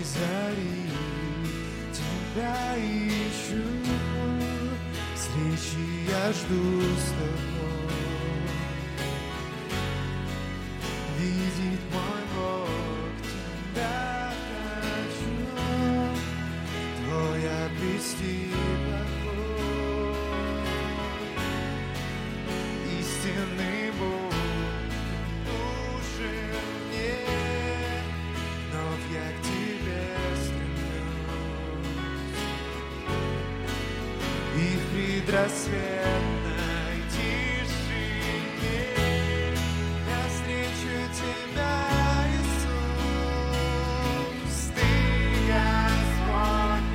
зари тебя ищу, встречи я жду с тобой. Видит мой Бог, тебя хочу, твой обрести покой. Истинный Бог нужен мне, вновь я к тебе стремлюсь. И в предрассветной тишине я встречу тебя, Иисус. Ты Господь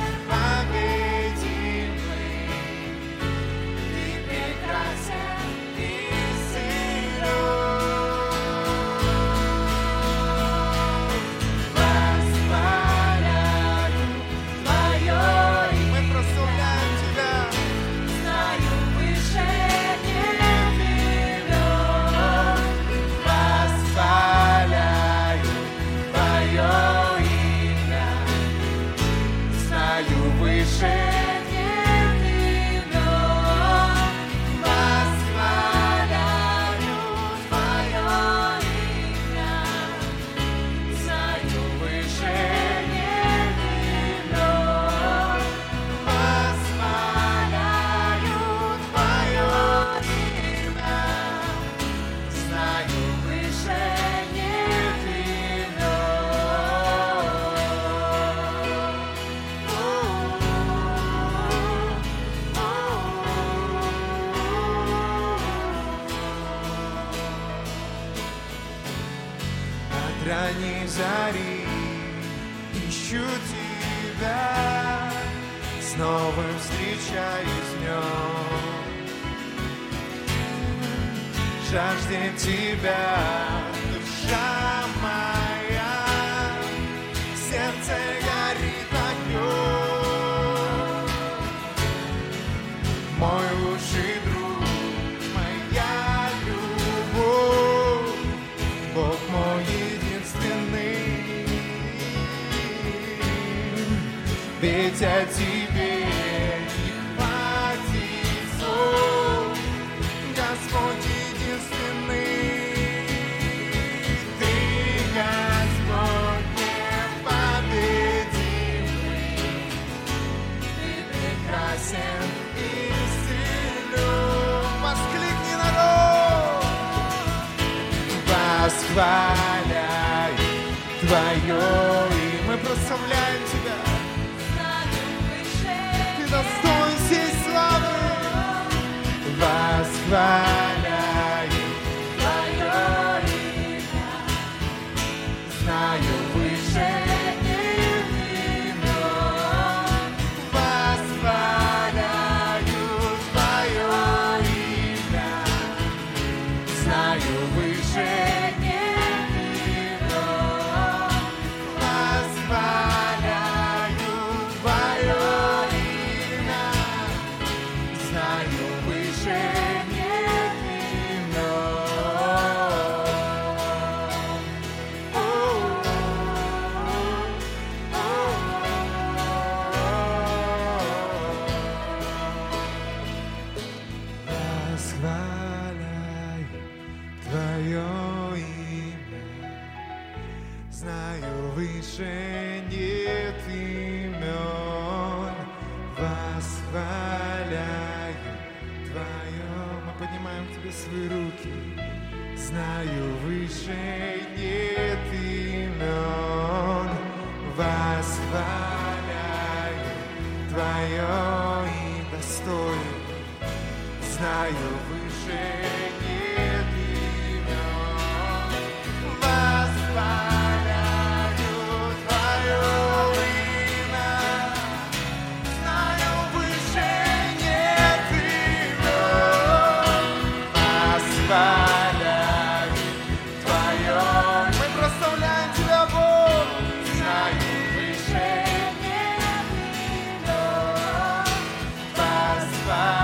непобедимый, Ты прекрасен и силен. Восхваляю Твое имя. Мы прославляем Тебя. Знаю выше нет имен. Восхваляю Твое имя. Знаю выше нет имен. Восхваляю Твое имя. Знаю выше нет имен. Восхваляю Твое имя. Знаю выше нет От ранней зари ищу тебя, с новым встречаюсь днем. Жаждет тебя душа моя, сердце горит огнем. Мой лучший друг, моя любовь, Бог мой единственный. Ведь о тебе не хватит слов, Господь единственный. Ты Господь непобедимый, Ты прекрасен и силен. Воскликни, народ! Восхваляй Твое имя. Мы прославляем Тебя. Ты достоин всей славы. Восхваляю Твое имя. Знаю выше нет имен. Восхваляю Твое имя. Знаю выше нет имен. Восхваляю Твое имя. Знаю выше нет имен. Восхваляю Твое имя. Знаю выше нет имен. Восхваляю Твое. Мы поднимаем к Тебе свои руки. Знаю выше нет имен. Восхваляю Твое имя. Достоин. Знаю выше нет имен. Восхваляю Твое имя. Знаю выше нет имен. Восхваляю Твое. Мы прославляем Тебя, Бог. Знаю выше нет имен. Восхваляю